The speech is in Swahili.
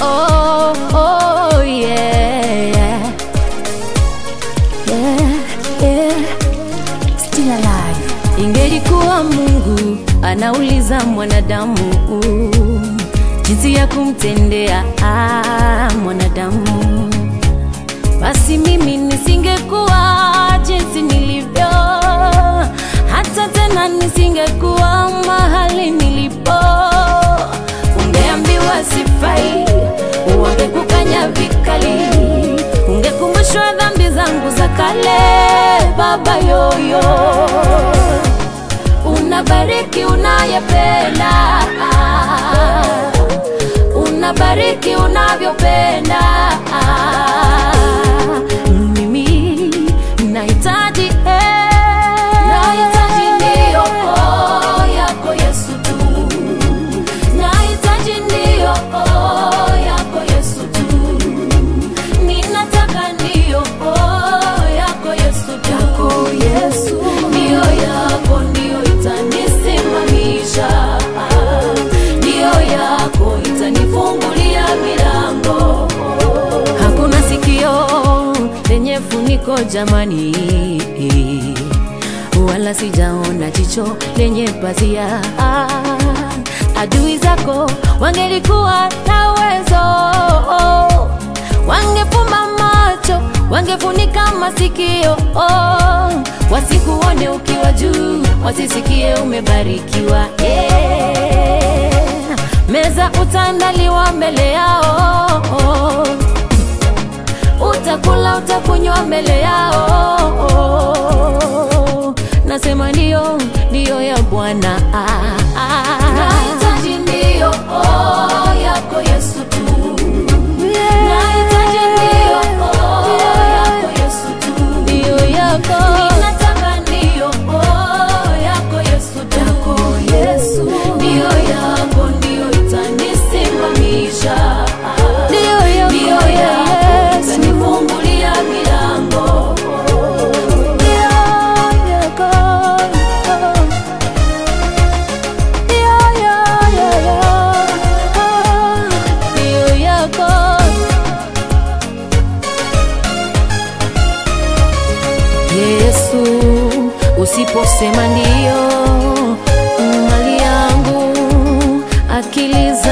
oh yeah, yeah, still alive. Ingelikuwa Mungu anauliza mwanadamu jinsi ya kumtendea mwanadamu, basi mimi nisingekuwa jinsi nilivyo, hata tena nisingekuwa mahali nilipo. Ungeambiwa sifai, ungekukanya vikali, ungekumbushwa dhambi zangu za kale. Baba yoyo, unabariki unayependa, unabariki unavyopenda. Mimi nahitaji ndio yako Yesu tu, nahitaji ndio yako Yesu tu, ninataka ndio yako Yesu tu, yako Yesu, ndio yako ndio itanisimamisha, ndio yako itanifungulia milango. Hakuna sikio lenye funiko jamani, wala sijaona jicho lenye pazia. Adui zako wangelikuwa na uwezo, wangefumba macho, wangefunika masikio, wasikuone ukiwa juu, wasisikie umebarikiwa. Meza utaandaliwa mbele yao, utakula utakunywa mbele yao. Nasema ndio ya Bwana. Nahitaji ndio yako Yesu tu, nahitaji ndio yako Yesu tu, ndio yako, ninataka ndio yako Yesu tu, yako Yesu, ndio yako ndio itanisimamisha, ndio yako itanifungulia milango. Yesu, usiposema ndio, mali yangu, akili